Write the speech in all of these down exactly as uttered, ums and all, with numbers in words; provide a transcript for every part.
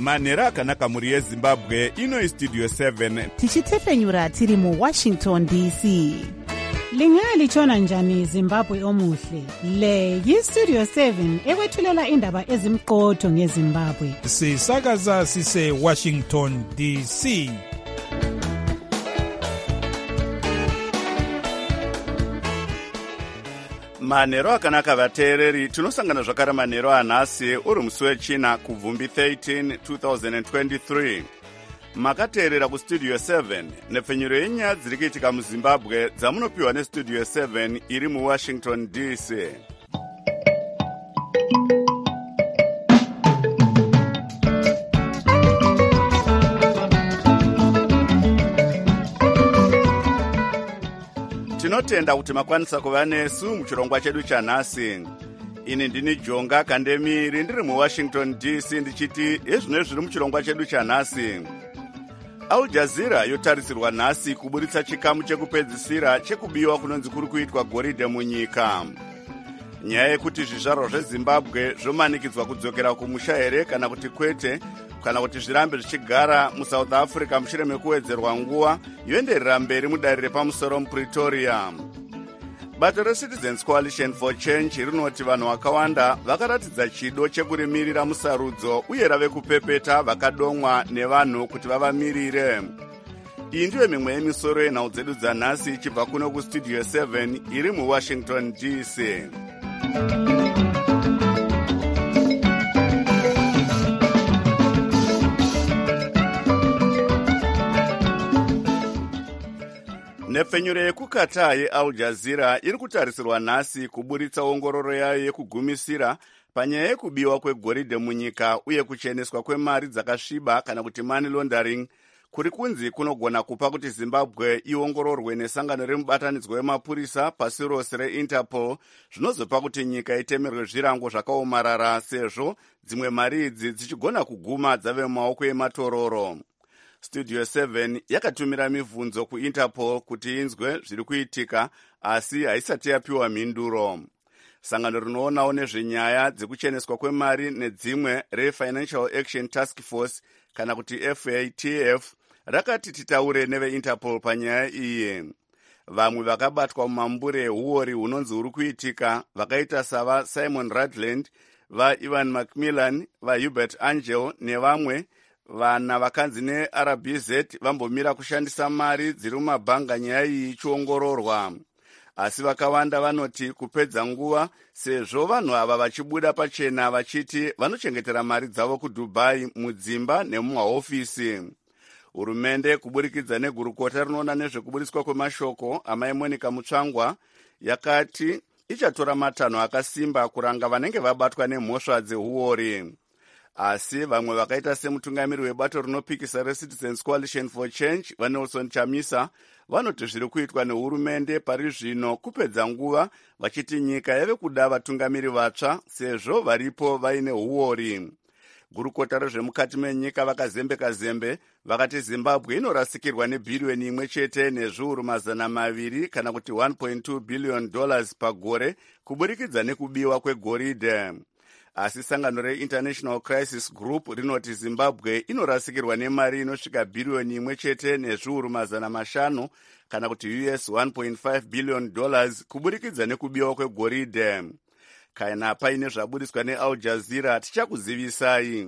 manhero akanaka mhuri yezimbabwe. Ino Studio seven tichitefenyura tiri mu Washington D C. Lingalitshona njani Zimbabwe omuhle? Le yi-Studio seven ekwethulela indaba ezimqotho ngeZimbabwe. Sisakaza sise Washington D C. manhero akanaka vateereri, tinosangana zvakare manhero anhasi uri musi wechina kubvumbi thirteen twenty twenty-three. Makateerera kustudio seven nepfenyuro yenyaya dziri kuitika muzimbabwe dzamunopiwa nestudio seven iri muwashington D C. Tinotenda kuti makwanisa kuva nesu muchirongwa chedu chanhasi. Ini ndini Jonga Kandemiri ndiri muwashington D C ndichiti ezvino zviri muchirongwa chedu chanhasi. Al Jazeera yotarisirwa nhasi kuburitsa chikamu chekupedzisira chekubiwa kunonzi kuri kuitwa goridhe munyika. Nyaya yekuti zvizvarwa zveZimbabwe zvomanikidzwa kudzokera kumusha here kana kuti kwete, kana kuti zvirambe zvichigara muSouth Africa mushure mekuwedzerwa nguva yoenderera mberi mudare repamusoro muPretoria. Bato reCitizens Coalition for Change rinoti vanhu vakawanda vakaratidza chido chekurimirira musarudzo uye rave kupepeta vakadomwa nevanhu kuti vavamirire. Iyi ndiyo mimwe yemisoro yenhau dzedu dzanhasi ichibva kuno kustudio seven iri muWashington D C. Nepfenyuro yekukataa yeAl Jazeera iri kutarisirwa nhasi kuburitsa ongororo yayo yekugumisira panyaya yekubiwa kwegoridhe munyika uye kucheneswa kwemari dzakasviba kana kuti money laundering kuri kunzi kunogona kupa kuti Zimbabwe iongororwe nesangano remubatanidzwa wemapurisa pasi rose reInterpol, zvinozopa kuti nyika itemerwe zvirango zvakaomarara sezvo dzimwe mari idzi dzichigona kuguma dzave mumaoko ematororo. Studio seven yakatumira mibvunzo kuInterpol kuti inzwe zviri kuitika asi haisati yapiwa mhinduro. Sangano rinoonawo nezvenyaya dzekucheneswa kwemari nedzimwe reFinancial Action Task Force kana kuti F A T F rakati titaure neveInterpol panyaya iyi. Vamwe vakabatwa mumambure ehuori hunonzi huri kuitika vakaita sava Simon Rutland, vaIvan Macmillan, vaHubert Angel nevamwe vana vakanzi neR B Z vambomira kushandisa mari dziri mumabhanga nyaya iyi ichiongororwa. Asi vakawanda vanoti kupedza nguva sezvo vanhu ava vachibuda pachena vachiti vanochengetera mari dzavo kuDubai mudzimba nemumahofisi. Hurumende kuburikidza negurukota rinoona nezvekuburiswa kwemashoko amai Monica Mutsvangwa yakati ichatora matanho akasimba kuranga vanenge vabatwa nemhosva dzehuori. Asi vamwe vakaita semutungamiri webato rinopikisa reCitizens Coalition for Change vaNelson Chamisa vanoti zviri kuitwa nehurumende pari zvino kupedza nguva vachiti nyika yave kuda vatungamiri vatsva sezvo varipo vaine huori. Gurukota rezvemukati menyika vakazembeka zembe vakati Zimbabwe inorasikirwa nebhiriyoni imwe chete nezviuru mazana maviri kana kuti one point two billion dollars pagore kuburikidza nekubiwa kwegoridhe. Asi sangano reInternational Crisis Group rinoti Zimbabwe inorasikirwa nemari inosvika bhiriyoni imwe chete nezviuru mazana mashanu kana kuti U S one point five billion dollars kuburikidza nekubiwa kwegoridhe. Kana paine zvabudiswa neAl Jazeera tichakuzivisai.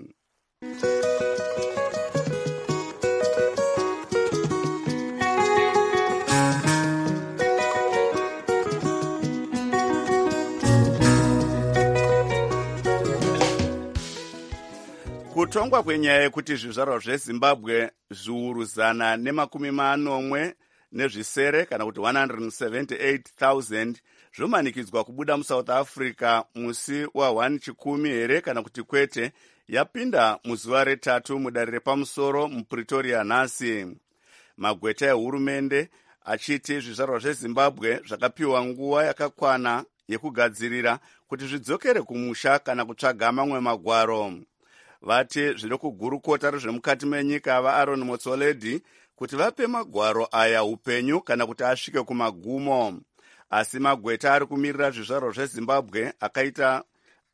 Kutongwa kwenyaya yekuti zvizvarwa zveZimbabwe zviuru zana nemakumi manomwe nezvisere kana kuti one hundred seventy-eight thousand zvomanikidzwa kubuda muSouth Africa musi wa one chikumi here kana kuti kwete yapinda muzuva retatu mudare repamusoro muPretoria nhasi. Magweta ehurumende achiti zvizvarwa zveZimbabwe zvakapiwa nguva yakakwana yekugadzirira kuti zvidzokere kumusha kana kutsvaga mamwe magwaro. Vati zviri kugurukota rezvemukati menyika vaAaron Motsoaledi kuti vape magwaro aya upenyu kana kuti asvike kumagumo. Asi magweta ari kumirira zvizvarwa zveZimbabwe akaita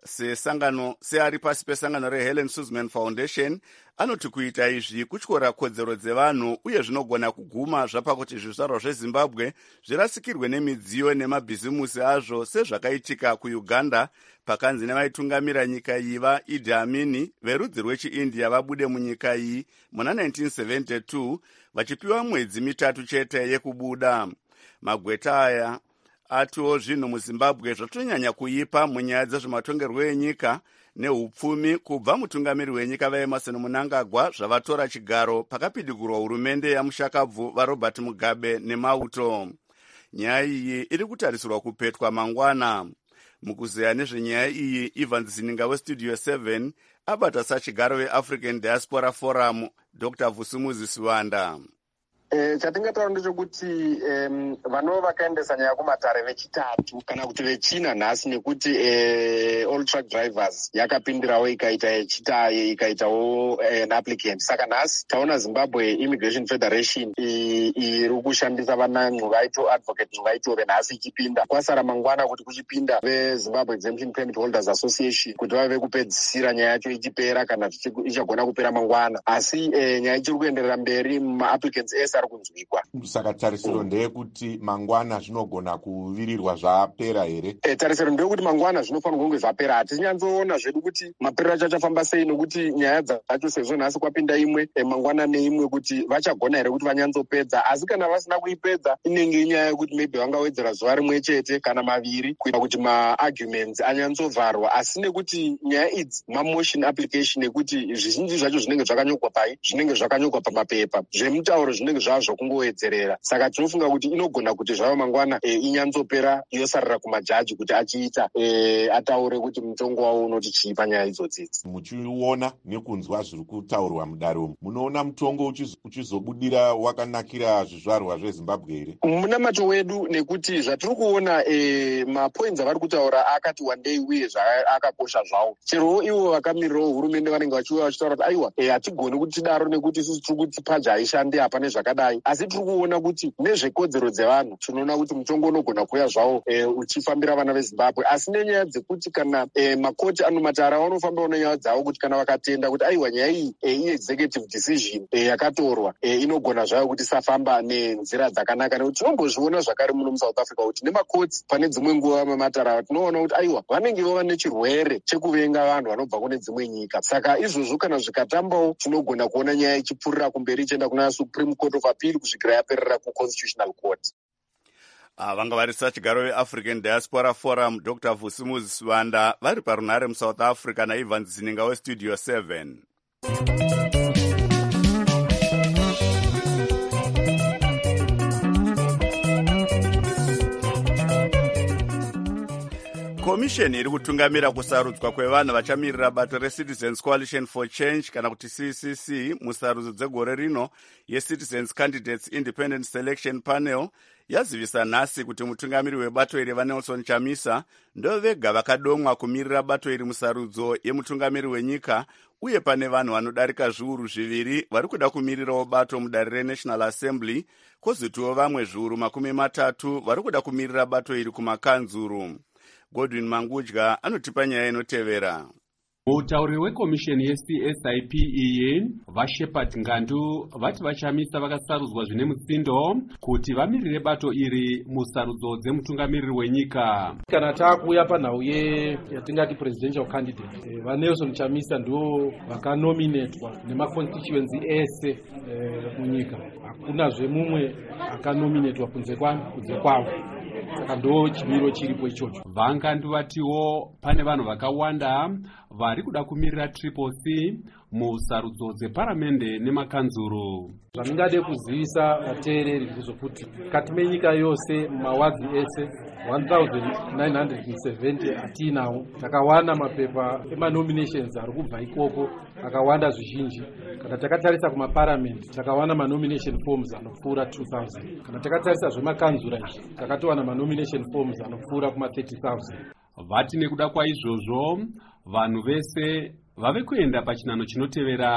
sesangano seari pasi pesangano reHelen Suzman Foundation anoti kuita izvi kutyora kodzero dzevanhu uye zvinogona kuguma zvapakuti zvizvarwa zveZimbabwe zvirasikirwe nemidziyo nemabhizimusi azvo sezvakaitika kuUganda pakanzi nevaitungamira nyika iyi vaIdi Amin verudzi rwechiIndia vabude munyika iyi muna nineteen seventy-two vachipiwa mwedzi mitatu chete yekubuda. Magweta aya atiwo zvinhu muZimbabwe zvatonyanya kuipa munyaya dzezvematongerwo enyika neupfumi kubva mutungamiri wenyika vaEmerson Mnangagwa zvavatora chigaro pakapidigurwa hurumende yamushakabvu vaRobert Mugabe nemauto. Nyaya iyi iri kutarisirwa kupetwa mangwana. Mukuzeya nezvenyaya iyi, Ivan Zininga weStudio seven abata sachigaro veAfrican Diaspora Forum Doctor Vusumuzi Siwanda. Eh, chatingataura ndechekuti um, vanova vakaendesa nyaya kumatare vechitatu kana kuti vechina nhasi nekuti eh, all truck drivers yakapindirawo ikaita yechitaye ikaitawo eh, an applicant. Saka nhasi taona Zimbabwe Immigration Federation iri kushandisa vanangu vaito advocate vaitove nhasi ichipinda. Kwasara mangwana kuti kuchipinda veZimbabwe Exemption Permit Holders Association kuti vave kupedzisira nyaya yacho ichipera kana ichagona kupera mangwana. Asi eh, nyaya ichiri kuenderera mberi ma-applicants ese kunzwikwa. Saka tarisiro ndeyekuti mangwana zvinogona kuvirirwa zvapera here? E, tarisiro ndeyekuti mangwana zvinofanirwa kunge zvapera. Hatinyanzoona zvedu kuti maperero acho achafamba sei nokuti nyaya dzacho sezvo nhasi kwapinda imwe e, mangwana neimwe kuti vachagona here kuti vanyanzopedza. Asi kana vasina kuipedza inenge inyaya yekuti maybe vangawedzera zuva rimwe chete kana maviri kuita kuti ma-arguments anyanzovharwa. Asi nekuti nyaya idzi ma-motion application nekuti zvizhinji zvacho zvinenge zvakanyogwa pai zvinenge zvakanyogwa pamapepa zvemutauro zvinenge zvakungowedzerera. Saka tinofunga kuti inogona kuti zvava mangwana e, inyanzopera yosarira kumajaji kuti achiita e, ataure kuti mutongo wavo unoti chii panyaya idzodzidzi. Muchiona nekunzwa zviri kutaurwa mudare umu, munoona mutongo uchizobudira wakanakira zvizvarwa zveZimbabwe here? Muna macho wedu nekuti zvatiri kuona e, mapoints avari kutaura akati wandei uye zvakakosha zvawo. Chero ivo vakamirirawo hurumende vanenge vachiuya vachitaura kuti aiwa e, hatigoni kuti tidaro nekuti isusu tiri kuti paja haishandi apa nezvakadai. Asi tiri kuona kuti nezvekodzero dzevanhu tinoona kuti mutongo unogona kuuya zvawo e, uchifambira vana veZimbabwe. Asi nenyaya dzekuti kana e, makoti anomatara vanofambawo nenyaya dzavo kuti kana vakatenda kuti aiwa nyaya iyi e, i-executive decision e, yakatorwa e, inogona zvayo kuti isafamba nenzira dzakanaka. Nekuti tinombozviona zvakare muno muSouth Africa kuti nemakotsi pane dzimwe nguva mamatara tinoona kuti aiwa vanenge vava nechirwere chekuvenga vanhu vanobva kune dzimwe nyika. Saka izvozvo kana zvikatambawo tinogona kuona nyaya ichipfuurira kumberi ichienda kuna Supreme Court of Appeal kusvikira yaperera kuConstitutional Court. Ah, vanga vari sachigaro veAfrican Diaspora Forum Doctor Vusumuzi Siwanda vari parunhare muSouth Africa naIvan Zininga weStudio seven. Komisheni iri kutungamira kusarudzwa kwevanhu vachamirira bato reCitizens Coalition for Change kana kuti C C C musarudzo dzegore rino yeCitizens Candidates Independent Selection Panel yazivisa nhasi kuti mutungamiri webato iri vaNelson Chamisa ndo vega vakadomwa kumirira bato iri musarudzo yemutungamiri wenyika, uye pane vanhu vanodarika zviuru zviviri vari kuda kumirirawo bato mudare reNational Assembly, kozitiwo vamwe zviuru makumi matatu vari kuda kumirira bato iri kumakanzuru. Godwin Mangudya anotipa nyaya inotevera. Mutauri wekomisheni yeC S I P iyi vaShepherd Ngandu vati vaChamisa vakasarudzwa zvine mutsindo kuti vamirire bato iri musarudzo dzemutungamiriri wenyika. Kana taakuuya panhau yatingati presidential candidate e, vaNelson Chamisa ndo vakanominatwa nemaconstituency ese e, munyika. Hakuna zvemumwe akanominatwa kunze kwavo. Saka ndo chimiro chiripo ichocho. Vangandu vatiwo pane vanhu vakawanda vari kuda kumirira Triple C musarudzo dzeparamende nemakanzuru. Zvandingade kuzivisa vateereri ndezvokuti kati menyika yose mawadzi ese one thousand nine hundred seventy atinawo takawana mapepa emanominations ari kubva ikoko akawanda zvizhinji. Kana takatarisa kumaparamendi takawana manomination forms anopfuura two thousand. Kana takatarisa zvemakanzura izvi takatowana manomination forms anopfuura kuma thirty thousand. Vati nekuda kwaizvozvo vanhu vese vave kuenda pachinano chinotevera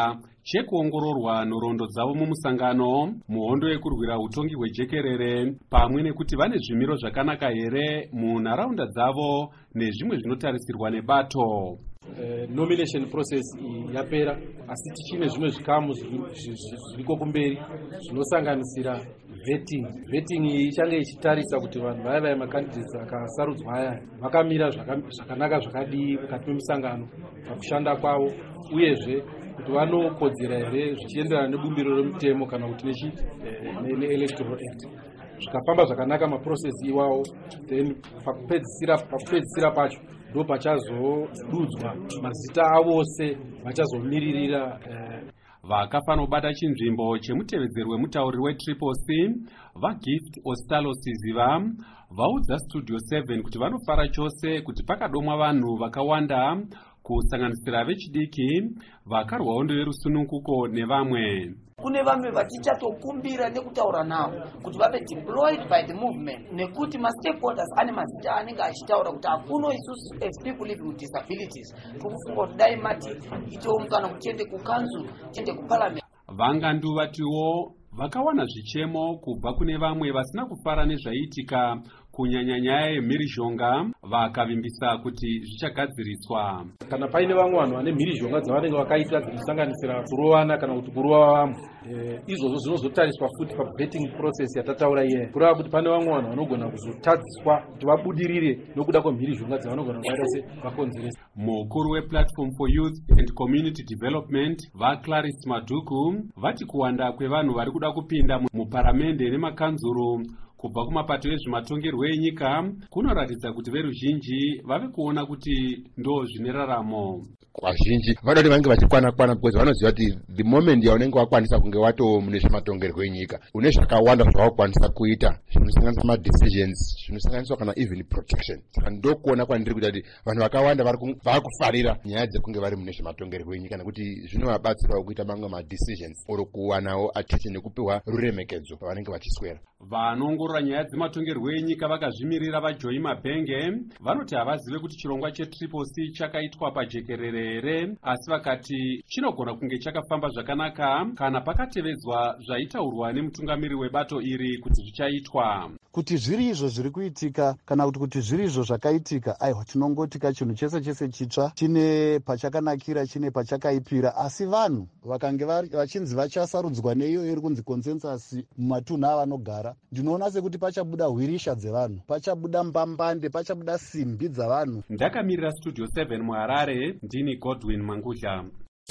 chekuongororwa nhoroondo dzavo mumusangano, muhondo yekurwira utongi hwejekerere, pamwe nekuti vane zvimiro zvakanaka here munharaunda dzavo nezvimwe zvinotarisirwa nebato. Uh, nomination process yapera, asi tichine zvimwe zvikamu zviriko kumberi zvinosanganisira vetting. Vetting iyi ichange ichitarisa kuti vanhu vaya vaya macandidates akasarudzwa aya vakamira zvakanaka zvakadii mukati memusangano pakushanda kwavo, uyezve kuti vanokodzera here zvichienderana nebumbiro remutemo kana kuti nechi neelectoral act. Zvikafamba zvakanaka maprocess iwawo, then pakupedzisira pakupedzisira pacho ndo pachazodudzwa mazita avose vachazomiririra eh. Vakafanobata chinzvimbo chemutevedzeri wemutauri weTriple C vaGift Ostalosiziva vaudza Studio seven kuti vanofara chose kuti pakadomwa vanhu vakawanda kusanganisira vechidiki vakarwa hondo yerusununguko nevamwe. Kune vamwe vatichatokumbira nekutaura navo kuti vave deployed by the movement, nekuti ma-stakeholders ane mazita anenge achitaura kuti akuno isusu as people living with disabilities tikufunga kuti dai mati itoungana kuti tiende kukanzuru tiende kuparliament. Vangandu vatiwo vakawana zvichemo kubva kune vamwe vasina kufara nezvaiitika kunyanya nyaya yemhirizhonga, vakavimbisa kuti zvichagadziriswa. Kana paine vamwe vanhu vane mhirizhonga dzavanenge vakaita dzinosanganisira kurovana kana kuti kurova vamwe, e, izvozvo zvinozotariswa futi pabetting process yatataura iye, kureva kuti pane vamwe vanhu vanogona kuzotadziswa kuti vabudirire nokuda kwemhirizhonga dzavanogona kuvaita se vakonzeresa. Mukuru weplatform for youth and community development vaClarice Maduku vati kuwanda kwevanhu vari kuda kupinda muparamende nemakanzuru kubva kumapato ezvematongerwo enyika kunoratidza kuti veruzhinji vave kuona kuti ndo zvine raramo. Vazhinji vanoda kuti vange vachikwana kwana because vanoziva kuti the moment yaunenge wakwanisa kunge wato mune zvematongerwo enyika une zvakawanda zvawakwanisa kuita zvinosanganisira madecisions, zvinosanganisira kana even protection. Saka ndokuona kwandiri kuita kuti vanhu vakawanda vari kufarira nyaya dzekunge vari mune zvematongerwo enyika nekuti zvinovabatsirawo kuita mamwe madecisions oro kuwanawo attention nekupiwa ruremekedzo pavanenge vachiswera. Vanoongorora nyaya dzematongerwo enyika vakazvimirira vaJoy Mabhenge vanoti havazive kuti chirongwa cheTriple C chakaitwa pajekerere here, asi vakati chinogona kunge chakafamba zvakanaka kana pakatevedzwa zvaitaurwa nemutungamiri webato iri kuti zvichaitwa. Kuti zviri izvo zviri kuitika kana kuti kuti zviri izvo zvakaitika, aiwa tinongotika chinhu chese chese chitsva chine pachakanakira chine pachakaipira, asi vanhu vakange vachinzi vachasarudzwa neiyo iri kunzi consensus mumatunhu avanogara, ndinoona sekuti pachabuda hwirisha dzevanhu, pachabuda mbambande, pachabuda simbi dzavanhu. Ndakamirira Studio seven muHarare, ndini Godwin Mangudla.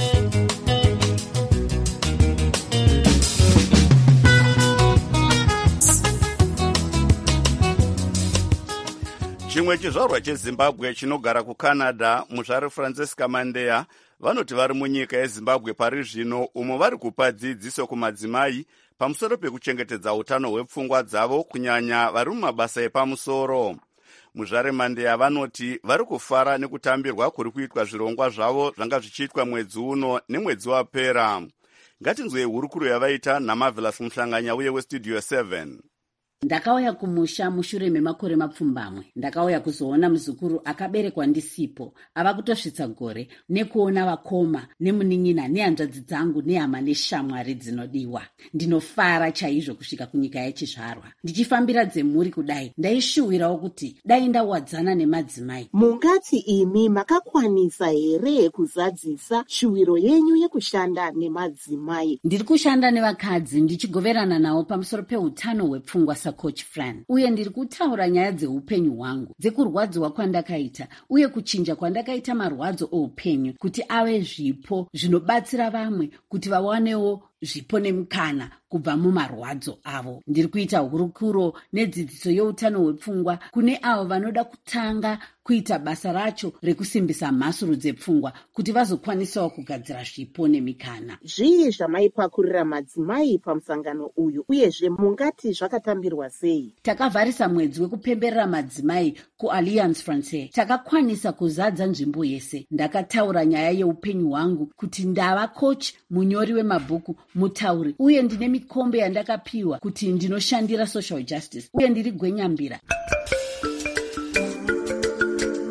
Chimwe chizvarwa cheZimbabwe chinogara kuCanada, muzvare Francisca Mandeya vanoti vari munyika yeZimbabwe pari zvino umo vari kupa dzidziso kumadzimai pamusoro pekuchengetedza utano hwepfungwa dzavo kunyanya vari mumabasa epamusoro. Muzvare Mandeya vanoti vari kufara nekutambirwa kuri kuitwa zvirongwa zvavo zvanga zvichiitwa mwedzi uno nemwedzi wapera. Ngatinzwei hurukuro yavaita naMarvelous Muhlanganya uye weStudio seven. Ndakauya kumusha mushure memakore mapfumbamwe. Ndakauya kuzoona muzukuru akaberekwa ndisipo, ava kutosvitsa gore, nekuona vakoma nemunin'ina nehanzvadzi dzangu nehama neshamwari dzinodiwa. Ndinofara chaizvo kusvika kunyika yechizvarwa. Ndichifambira dzemhuri kudai, ndaishuwirawo kuti dai ndawadzana nemadzimai. Mungati imi makakwanisa here kuzadzisa shuwiro yenyu yekushanda nemadzimai? Ndiri kushanda nevakadzi ndichigoverana navo pamusoro peutano hwepfungwa Coach Fran, uye ndiri kutaura nyaya dzeupenyu hwangu, dzekurwadziwa kwandakaita uye kuchinja kwandakaita marwadzo oupenyu kuti ave zvipo zvinobatsira vamwe kuti vawanewo zvipo nemukana kubva mumarwadzo avo. Ndiri kuita hurukuro nedzidziso yeutano hwepfungwa kune avo vanoda kutanga kuita basa racho rekusimbisa mhasuru dzepfungwa kuti vazokwanisawo kugadzira zvipo nemikana. Zvii zvamaipakurira madzimai pamusangano uyu, uyezve mungati zvakatambirwa sei? Takavharisa mwedzi wekupemberera madzimai kuAlliance Francaise. Takakwanisa kuzadza nzvimbo yese. Ndakataura nyaya yeupenyu hwangu kuti ndava coach, munyori wemabhuku, mutauri, uye ndine mikombe yandakapiwa kuti ndinoshandira social justice, uye ndiri gwenyambira. Asi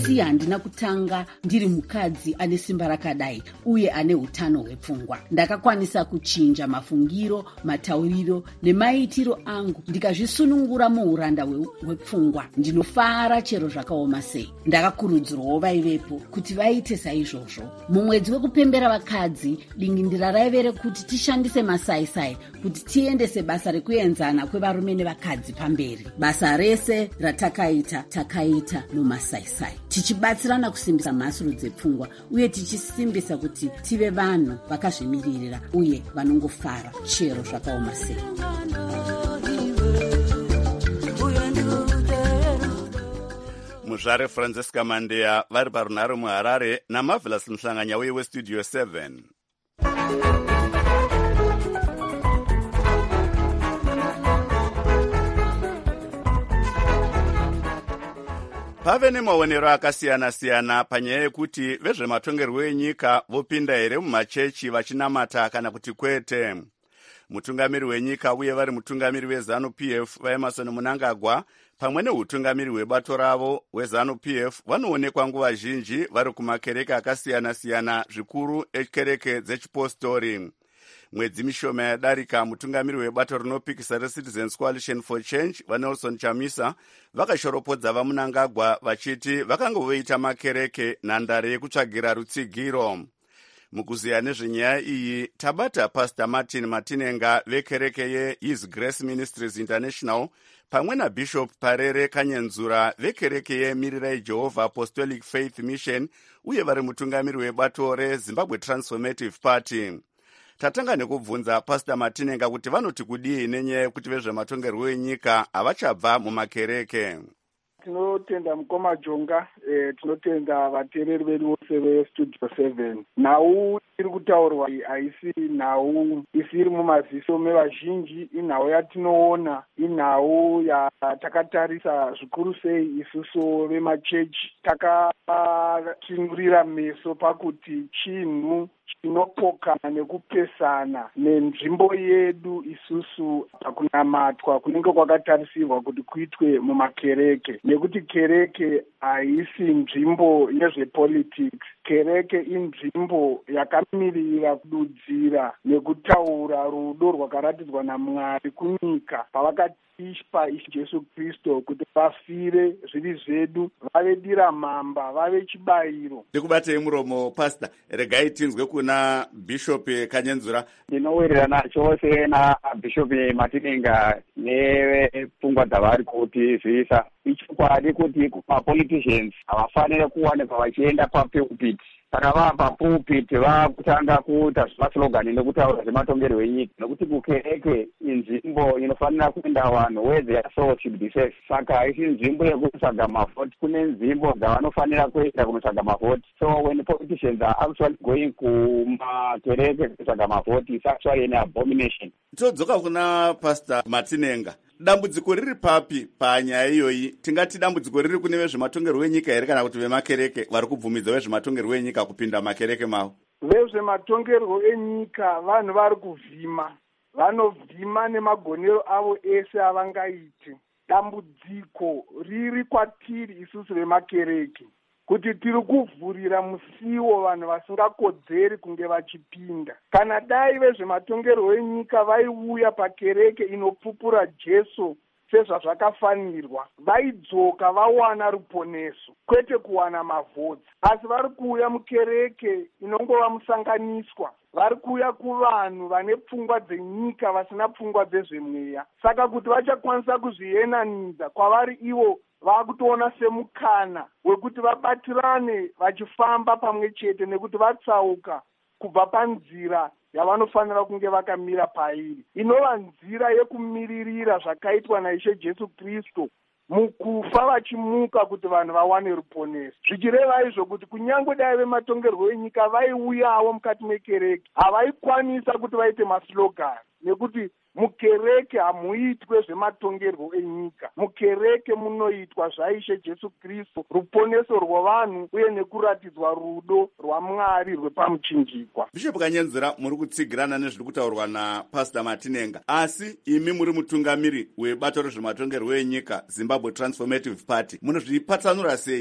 asi handina kutanga ndiri mukadzi ane simba rakadai uye ane utano hwepfungwa. Ndakakwanisa kuchinja mafungiro, matauriro nemaitiro angu ndikazvisunungura muuranda hwepfungwa. Ndinofara chero zvakaoma sei. Ndakakurudzirwawo vaivepo kuti vaite saizvozvo. Mumwedzi wekupembera vakadzi, dingindira raive rekuti tishandise masaisai kuti tiendese basa rekuenzana kwevarume nevakadzi pamberi. Basa rese ratakaita takaita mumasaisai, tichibatsirana kusimbisa mhasuro dzepfungwa uye tichisimbisa kuti tive vanhu vakazvimiririra uye vanongofara chero zvakaoma sei. Muzvare Francisca Mandeya vari parunhare muHarare naMarvelous Mhlanganya uye weStudio seven. Pave nemaonero akasiyana-siyana panyaya yekuti vezvematongerwo enyika vopinda here mumachechi vachinamata kana kuti kwete. Mutungamiri wenyika uye vari mutungamiri weZanu-P F vaEmerson Mnangagwa pamwe neutungamiri hwebato ravo hweZanu-P F vanoonekwa nguva zhinji vari kumakereke akasiyana-siyana, zvikuru ekereke dzechipostori. Mwedzi mishoma yadarika, mutungamiri webato rinopikisa reCitizens Coalition for Change vaNelson Chamisa vakashoropodza vaMnangagwa vachiti vakanga voita makereke nhandare yekutsvagira rutsigiro. Mukuziya nezvenyaya iyi tabata Pastor Martin Matinenga vekereke yeHis Grace Ministries International pamwe naBishop Parere Kanyenzura vekereke yeMirirai Jehovah Apostolic Faith Mission uye vari mutungamiri webato reZimbabwe Transformative Party. Tatanga nekubvunza Pastor Matinenga kuti vanoti kudii nenyaya yekuti vezvematongerwo enyika havachabva mumakereke. Tinotenda mukoma Jonga, eh, tinotenda vateereri vedu vose veStudio seven. Nhau iri kutaurwa haisi nhau isiri mumaziso mevazhinji, inhau yatinoona, inhau yatakatarisa zvikuru sei isusu vemachechi takatinurira meso pakuti chinhu chinopokana nekupesana nenzvimbo yedu isusu pakunamatwa kunenge kwakatarisirwa kuti kuitwe mumakereke, nekuti kereke haisi nzvimbo yezvepolitics. Kereke inzvimbo yakamirira kududzira nekutaura rudo rwakaratidzwa naMwari kunyika pavakatipa Ishe Jesu Kristu kuti vafire zvivi zvedu, vave dira mhamba, vave chibayiro. Ndikubatei muromo Pastor, regai tinzwe kuna Bishop Kanyenzura. Ndinowirirana chose naBishop Matinenga nepfungwa dzavari kutizivisa. Ichokwadi kuti mapoliticians havafanire kuwanikwa vachienda papulpit. Kana vava papulpit vakutanga kuita zvimaslogani nekutaura zvematongerwo enyika, nokuti kukereke inzvimbo inofanira kuenda vanhu where their soul should be safe. Saka haisi nzvimbo yekutsvaga mavhoti, kune nzvimbo dzavanofanira kuenda kunotsvaga mavhoti. So when the politicians are actually going kumakereke kutsvaga mavhoti, it's actually an abomination. Todzoka kuna Pastor Matinenga. Dambudziko riri papi panyaya iyoyi? Tingati dambudziko riri kune vezvematongerwo enyika here kana kuti vemakereke vari kubvumidza vezvematongerwo enyika kupinda makereke mavo? Vezvematongerwo enyika vanhu vari kuvhima, vanovhima nemagonero avo ese avangaiti. Dambudziko riri kwatiri isusu vemakereke, kuti tiri kuvhurira musiwo vanhu vasingakodzeri kunge vachipinda. Kana dai vezvematongerwo enyika vaiuya pakereke inopupura Jesu sezvazvakafanirwa, vaidzoka vawana ruponeso, kwete kuwana mavhoti. Asi vari kuuya mukereke inongova musanganiswa, vari kuuya kuvanhu vane pfungwa dzenyika vasina pfungwa dzezvemweya. Saka kuti vachakwanisa kuzvienanidza kwavari ivo vakutoona semukana wekuti vabatirane vachifamba pamwe chete, nekuti vatsauka kubva panzira yavanofanira kunge vakamira pairi, inova nzira yekumiririra zvakaitwa naIshe Jesu Kristu mukufa vachimuka kuti vanhu vawane ruponeso. Zvichireva izvo kuti kunyange dai vematongerwo enyika vaiuyawo mukati mekereke, havaikwanisa kuti vaite maslogani, nekuti mukereke hamuitwe zvematongerwo enyika. Mukereke munoitwa zvaIshe Jesu Kristu, ruponeso rwavanhu uye nekuratidzwa rudo rwaMwari rwepamuchinjikwa. Bishop Kanyenzura, muri kutsigirana nezviri kutaurwa naPastor Matinenga, asi imi muri mutungamiri webato rezvematongerwo enyika Zimbabwe Transformative Party, munozvipatsanura sei izvi?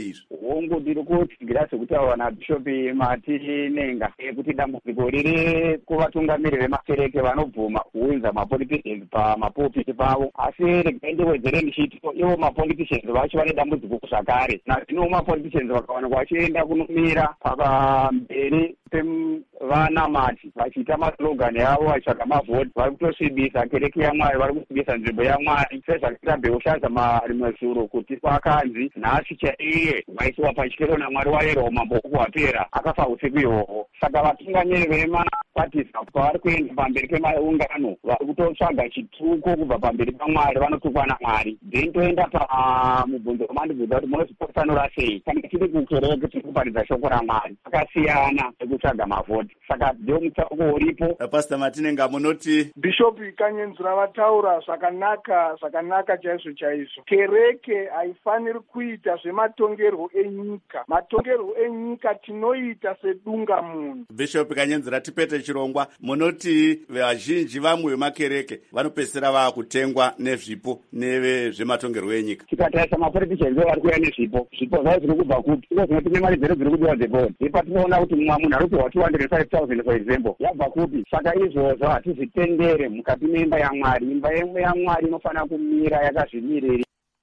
hongu ndiri kutsigira sekutaura nabhishopi Matinenga kuti dambudziko riri kuvatungamiriri vemakereke vanobvuma kuunza mapoliticians pamapopiti pavo, asi regai ndiwedzere ndichiti ivo mapoliticians vacho vane dambudziko zvakare. Nazvino mapoliticians vakawanikwa vachienda kunomira pamberi pevanamati vachiita maslogani avo vachitsvaga mavhoti, vari kutosvibisa kereke yaMwari, vari kusvibisa nzvimbo yaMwari, sezvakaita Bheushadza marimwe zuro kuti kwakanzi nhasi chaiye waisiwa pachiero naMwari warerwa umambo hwapera akafa usiku ihwohwo. Saka vatungamiri vemapatisa pavari kuenda pamberi pemaungano vari kutotsvaga chituko kubva pamberi paMwari, vanotukwa naMwari. Then toenda pamubvunzo wamandibvunza kuti munozvipotanura sei kana tiri kukereke tiri kuparidza shoko raMwari, akasiyana nekutsvaga mavhoti. Saka ndio mutsauko uripo. Pastor Matinenga, munoti Bishopi Kanyenzura vataura zvakanaka zvakanaka chaizvo chaizvo. Kereke haifaniri kuita zvematongerwo enyika. Matongerwo enyika tinoita sedunga munhu. Bishop Kanyenzura tipete chirongwa, munoti vazhinji vamwe vemakereke vanopesera vakutengwa nezvipo nevezvematongerwo enyika. Tikatarisa mapoliticians vari kuuya nezvipo, zvipo zvavo zviri kubva kupi? Iko zvinoti mari dzero dziri kudiwa dzebhodi. Ipa tinoona kuti mumwe munhu ari kupiwa two hundred five thousand for example, yabva kupi? Saka izvozvo hatizvitendere mukati meimba yaMwari. Imba yaMwari inofanira kumira yakazvimirira.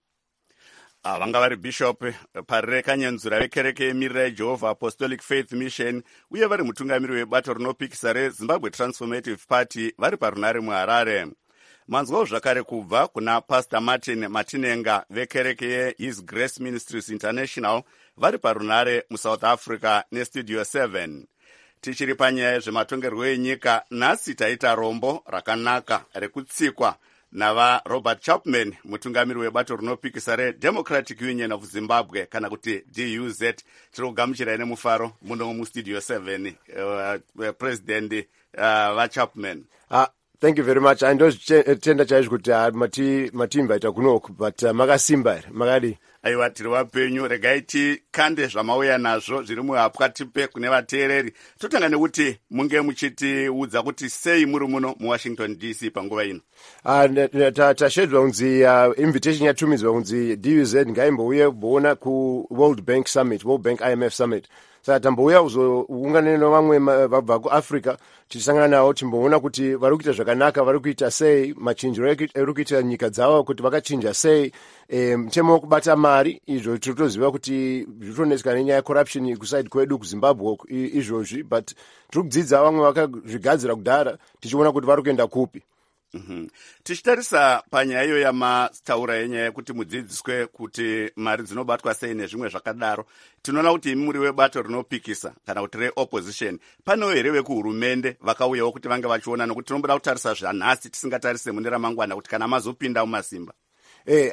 Ah, vanga vari Bishop Parire Kanyenzura vekereke yemirira yeJehovah Apostolic Faith Mission uye vari mutungamiri webato rinopikisa reZimbabwe Transformative Party vari parunare muHarare. Manzwawo zvakare kubva kuna Pastor Martin Matinenga vekereke yeHis Grace Ministries International vari parunare muSouth Africa neStudio seven. Tichiri panyaya yezvematongerwo enyika, nhasi taita rombo rakanaka rekutsikwa nava Robert Chapman, mutungamiri webato rinopikisa reDemocratic Union of Zimbabwe kana kuti D U Z. Tiri kugamuchirai nemufaro muno muStudio seven, uh, President uh, vaChapman. Uh, thank you very much. Andozvitenda chaizvo kuti mati matimbaita kunoku, but uh, makasimba here makadi. Aiwa, tiri vapenyu. Regai tikande zvamauya nazvo zviri muhapwa tipe kune vateereri. Totanga nekuti munge muchitiudza kuti sei muri muno muWashington D C panguva ino. Uh, tashedzwa kunzi uh, invitation yatumidzwa kunzi D U Z ngaimbouye kuona ku World Bank Summit, World Bank I M F Summit. Saka tambouya kuzoungana nevamwe vabva kuAfrica tichisangana navo timboona kuti vari kuita zvakanaka, vari kuita sei, machinjiro ari kuita nyika dzavo kuti vakachinja sei, mutemo wokubata mari. Izvo tiri kutoziva kuti zvitoneseka nenyaya yecorruption kusaidi kwedu kuZimbabwe izvozvi, but tiri kudzidza vamwe vakazvigadzira kudhara tichiona kuti vari kuenda kupi. Mm-hmm. Tichitarisa panyaya iyo yamataura yenyaya yekuti mudzidziswe kuti mari dzinobatwa sei nezvimwe zvakadaro, tinoona kuti imi muri webato rinopikisa kana kuti reopposition. Panewo here vekuhurumende vakauyawo kuti vange vachiona, nokuti tinomboda kutarisa zvanhasi tisingatarise mune ramangwana kuti kana mazopinda mumasimba. Eh,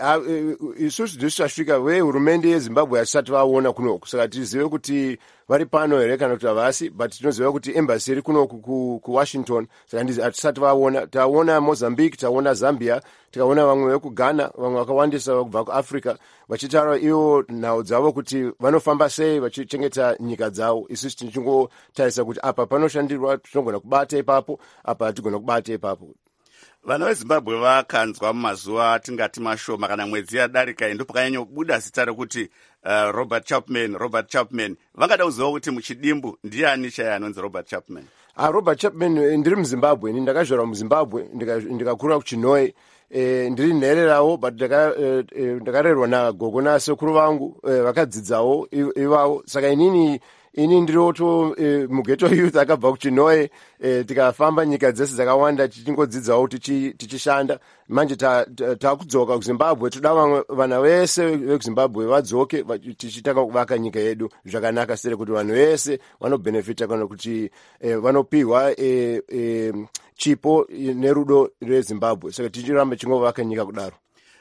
isusu ndisu tasvika vehurumende yeZimbabwe hatisati vaona kunoku, saka tizive kuti vari pano here kana kuti havasi, but tinoziva kuti embassy iri kunoku ku, ku Washington, saka hatisati vaona. Taona Mozambique, taona Zambia, tikaona vamwe vekuGhana, vamwe vakawandisa kubva kuAfrica vachitaura ivo nhau dzavo kuti vanofamba sei vachichengeta nyika dzavo. Isusu tichingotarisa kuti apa panoshandirwa, tinogona kubata ipapo, apa hatigona kubata ipapo. Vana veZimbabwe vakanzwa mumazuva tingati mashoma kana mwedzi yadarika endo pakanyanya kubuda zita rekuti uh, Robert Chapman, Robert Chapman. Vangada kuziva kuti muchidimbu ndiani chaiye anonzi Robert Chapman? Ah, Robert Chapman ndiri muZimbabwe, ini ndakazvarwa muZimbabwe, ndikakura kuChinoi. E, ndiri nhererawo, but ndakarerwa nagogo nasekuru vangu vakadzidzawo ivavo. Saka inini ini ndiroto e, mugeto youth akabva kuChinoi, e, tikafamba nyika dzese dzakawanda tichingodzidzawo tichishanda. Manje takudzoka ta, ta kuZimbabwe, toda vamwe vana vese vekuZimbabwe vadzoke tichitanga kuvaka nyika yedu zvakanaka, sere kuti vanhu vese vanobenefita kana kuti e, vanopihwa e, e, chipo nerudo rweZimbabwe. Saka tichiramba chingovaka nyika kudaro.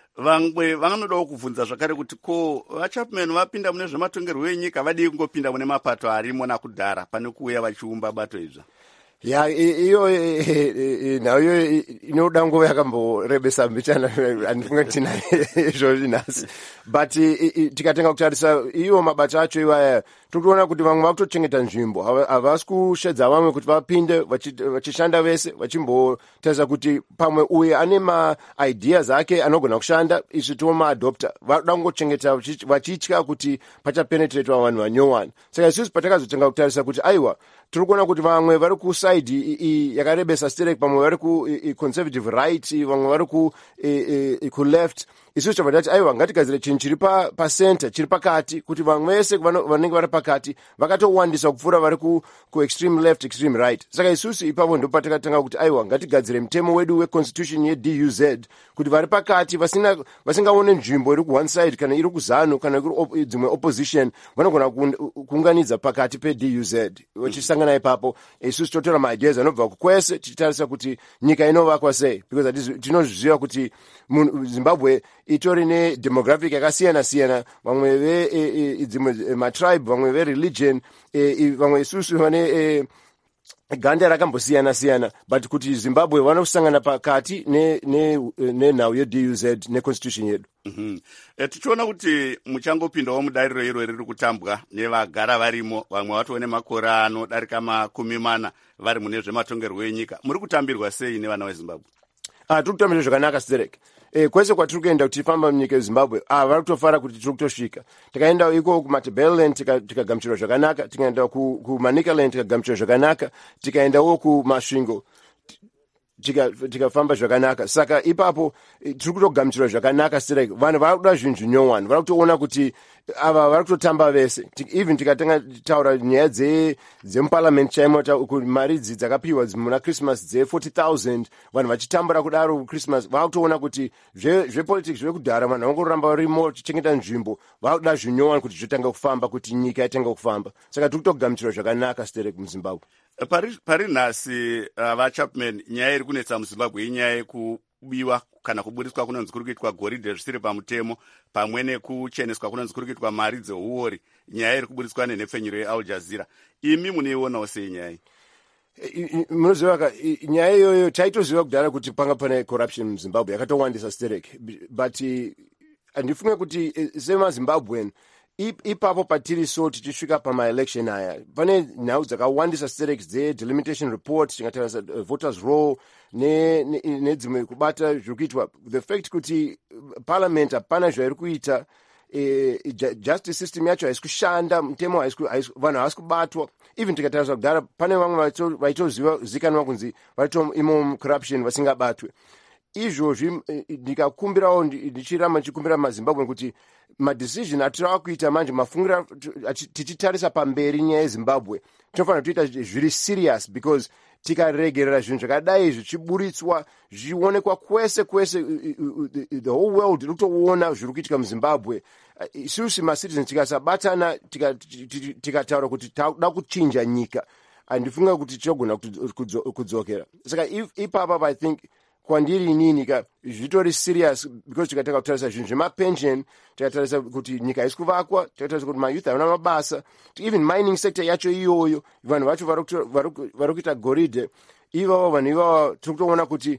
Vamwe vanodawo kubvunza zvakare kuti ko vaChapman vapinda mune zvematongerwo enyika vadii kungopinda mune mapato arimo nakudhara pane kuuya vachiumba bato izva? Ya, iyo nayo inoda nguva yakamborebesa mbichana andifunga kuti tinayo izvozvi nhasi, but tikatenga kutarisa iwo mabato acho iwaya tiri kuona kuti vamwe vakutochengeta nzvimbo, havasi kushedza vamwe kuti vapinde vachishanda vese vachimbotarisa kuti pamwe uye ane maideas ake anogona kushanda, isu tomaadopta. Vakuda kungochengeta vachitya kuti pachapenetretwa vanhu vanyowani. Saka isusu patakazotanga kutarisa kuti aiwa tiri kuona kuti vamwe vari kusaidi yakarebesa sterek, pamwe vari kuconservative right, vamwe vari kuleft. Isusu tabva tati aiwa ngatigadzire chinhu chiri pacenter, chiri pakati, kuti vamwe vese vanenge vari pakati vakatowandisa kupfuura vari kuextreme left, extreme right. Saka isusu ipapo ndo patakatanga kuti aiwa ngatigadzire mutemo wedu weconstitution yeD U Z kuti vari pakati vasingaone nzvimbo iri kuone side kana iri kuzanu kana iri dzimwe opposition vanogona kuunganidza pakati peD U Z vachisangana ipapo. Isusu totora maideas anobva kukwese tichitarisa kuti nyika inovakwa sei, because tinozviziva kuti Zimbabwe itori nedemographic yakasiyana siyana, vamwe vedzimwe matribe, vamwe vereligion, vamwe isusu vane ganda rakambosiyana siyana, but kuti Zimbabwe vanosangana pakati nenhau yeD U Z neconstitution yedu. Mm-hmm. E, tichiona kuti muchangopindawo mudariro iro riri kutambwa nevagara varimo, vamwe vatone makore anodarika makumi mana vari mune zvematongerwo enyika. Muri kutambirwa sei nevana veZimbabwe? Ah, tiri kutambira zvakanaka Sterek. Eh, kwese kwatiri kuenda kuti tifamba munyika yeZimbabwe, ah, vari kutofara kuti tiri kutosvika. Tikaenda iko kuMatabeleland tikagamuchirwa zvakanaka, tikaenda kuManicaland tikagamuchirwa zvakanaka, tikaendawo kuMasvingo tikafamba zvakanaka. Saka ipapo tiri kutogamuchirwa zvakanaka Sterek. Vanhu vari kuda zvinhu zvinyowani, vari kutoona kuti ava vari kutotamba vese. Even tikatanga taura nyaya dzemuparliament chaimo, mari idzi dzakapiwa muna Christmas dze forty thousand, vanhu vachitambura kudaro Christmas, vari kutoona kuti zvepolitics zvekudhara vanhu vangoramba varimo vachichengeta nzvimbo, vari kuda zvinyowani kuti zvitanga kufamba, kuti nyika itanga kufamba. Saka tiri kutogamuchirwa zvakanaka Sterek muZimbabwe. Pari, pari nhasi uh, vaChapman, nyaya iri kunetsa muZimbabwe inyaya yekubiwa kana kuburiswa kunonzi kuri kuitwa goridhe zvisiri pamutemo, pamwe nekucheneswa kunonzi kuri kuitwa mari dzeuori, nyaya iri kuburiswa nenhepfenyuro yeAl Jazeera. Imi munoionawo sei nyaya iyi? Munoziva nyaya iyoyo taitoziva kudhara kuti panga pane corruption muZimbabwe yakatowandisa Sterek, but handifunge kuti semaZimbabwean ipapo patiri so tichisvika pamaelection aya pane nhau dzakawandisa Sterek dzedelimitation report, tingatarisa uh, voters roll nedzimwe ne, ne kubata zviri kuitwa. The fact kuti parliament hapana zvairi kuita, eh, justice system yacho haisi kushanda, mutemo vanhu havasi kubatwa. Even tikatarisa kudhara pane vamwe vaitozivikanwa kunzi vaito imo corruption vasingabatwe. Izvozvi ndikakumbirawo ndichiramba ndichikumbira maZimbabwe kuti madecision atiri kuita manje, mafungira tichitarisa pamberi nyaya yeZimbabwe, tinofanira kuita zviri serious, because tikaregerera zvinhu zvakadai zvichiburitswa zvionekwa kwese kwese, the whole world iri kutoona zviri kuitika muZimbabwe, isusu macitizens tikasabatana tikataura kuti takuda kuchinja nyika, handifunga kuti tichogona kudzokera. Saka ipapa I think kwandiri inini ka zvitori serious, because tikataka kutarisa zvinhu zvemapension, tikatarisa kuti nyika isi kuvakwa, tikatarisa kuti mayouth havana mabasa, even mining sector yacho iyoyo vanhu vacho vari kuita goridhe, ivavo vanhu ivavo tiri kutoona kuti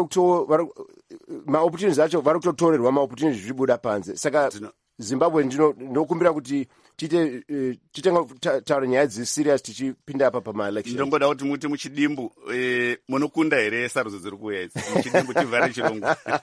maopportunities acho vari kutotorerwa maopportunities zvichibuda panze. Saka Zimbabwe ndinokumbira kuti tite titenga taura nyaya dzi serious tichipinda apa pamaelection. Ndinongoda kuti muti muchidimbu eh, munokunda here sarudzo dziri kuuya idzi muchidimbu tivhare chirungu.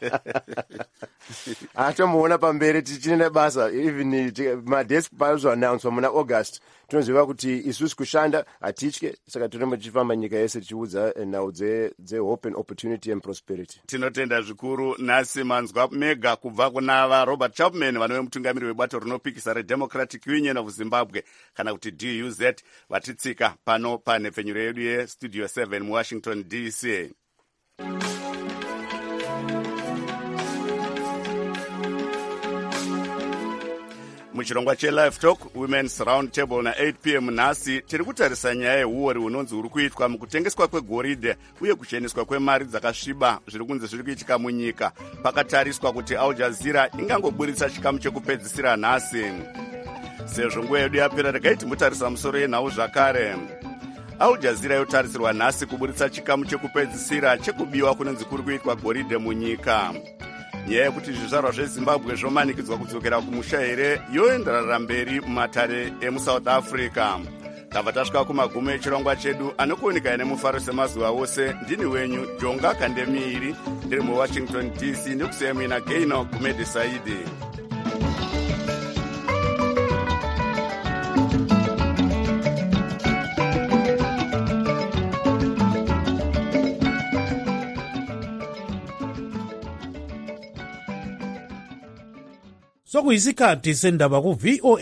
Atomuona pamberi tichine basa, even madesk pazoannouncwa muna August, tinoziva kuti isusu kushanda hatitye. Saka tinombo tichifamba nyika yese tichiudza nhau dzehope and opportunity and prosperity. Tinotenda zvikuru. Nhasi manzwa mega kubva kuna Robert Chapman, vanove mutungamiri webato rinopikisa reDemocratic Union of Zimbabwe kana kuti D U Z, vatitsika pano panhepfenyuro yedu yestudio seven muWashington D C. Muchirongwa cheLive Talk Women's Round Table na eight p m nhasi tiri kutarisa nyaya yeuori hunonzi huri kuitwa mukutengeswa kwegoridhe uye kucheneswa kwemari dzakasviba zviri kunzi zviri kuitika munyika, pakatariswa kuti Al Jazeera ingangoburitsa chikamu chekupedzisira nhasi. Sezvo nguva yedu yapera, regai timbotarisa musoro yenhau zvakare. Al Jazeera yotarisirwa nhasi kuburitsa chikamu chekupedzisira chekubiwa kunonzi kuri kuitwa goridhe munyika. nyaya yekuti zvizvarwa zvezimbabwe zvomanikidzwa kudzokera kumusha here yoenderera mberi mumatare emusouth africa. tabva tasvika kumagumo echirongwa chedu anokuonekana nemufaro semazuva ose. ndini wenyu jonga kandemiiri ndiri muwashington D C ndikusiyamina gaino kumedhisaidi. sokuyisikhathi sendaba ku-V O A